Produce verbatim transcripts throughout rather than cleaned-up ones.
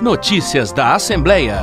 Notícias da Assembleia.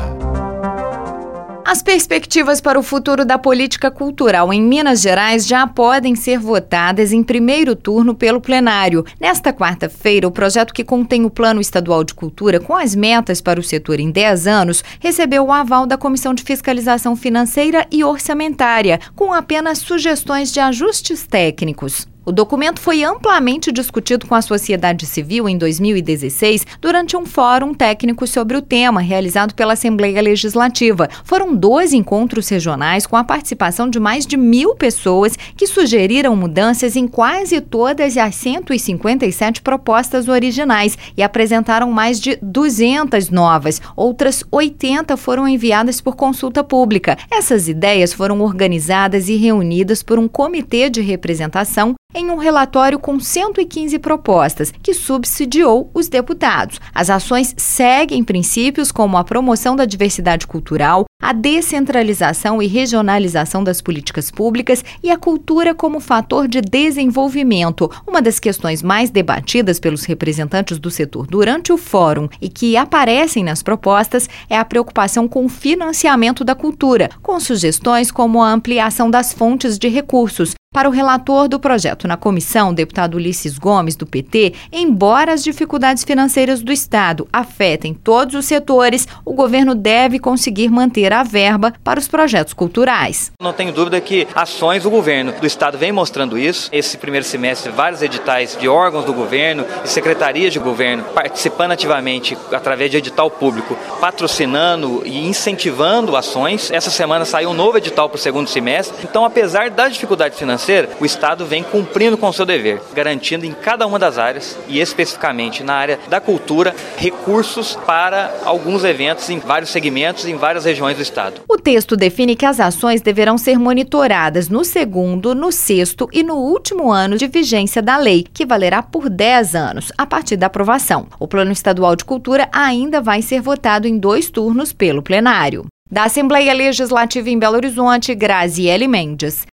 As perspectivas para o futuro da política cultural em Minas Gerais já podem ser votadas em primeiro turno pelo plenário. Nesta quarta-feira, o projeto que contém o Plano Estadual de Cultura com as metas para o setor em dez anos recebeu o aval da Comissão de Fiscalização Financeira e Orçamentária, com apenas sugestões de ajustes técnicos. O documento foi amplamente discutido com a sociedade civil em dois mil e dezesseis durante um fórum técnico sobre o tema realizado pela Assembleia Legislativa. Foram doze encontros regionais com a participação de mais de mil pessoas que sugeriram mudanças em quase todas as cento e cinquenta e sete propostas originais e apresentaram mais de duzentas novas. Outras oitenta foram enviadas por consulta pública. Essas ideias foram organizadas e reunidas por um comitê de representação em um relatório com cento e quinze propostas, que subsidiou os deputados. As ações seguem princípios como a promoção da diversidade cultural, a descentralização e regionalização das políticas públicas e a cultura como fator de desenvolvimento. Uma das questões mais debatidas pelos representantes do setor durante o fórum e que aparecem nas propostas é a preocupação com o financiamento da cultura, com sugestões como a ampliação das fontes de recursos. Para o relator do projeto na comissão, o deputado Ulisses Gomes, do P T, embora as dificuldades financeiras do Estado afetem todos os setores, o governo deve conseguir manter a verba para os projetos culturais. Não tenho dúvida que ações do governo do Estado vem mostrando isso. Esse primeiro semestre, vários editais de órgãos do governo e secretarias de governo participando ativamente através de edital público, patrocinando e incentivando ações. Essa semana saiu um novo edital para o segundo semestre. Então, apesar da dificuldade financeira, o Estado vem cumprindo com o seu dever, garantindo em cada uma das áreas, e especificamente na área da cultura, recursos para alguns eventos em vários segmentos, em várias regiões do Estado. O texto define que as ações deverão ser monitoradas no segundo, no sexto e no último ano de vigência da lei, que valerá por dez anos, a partir da aprovação. O Plano Estadual de Cultura ainda vai ser votado em dois turnos pelo plenário. Da Assembleia Legislativa em Belo Horizonte, Graziele Mendes.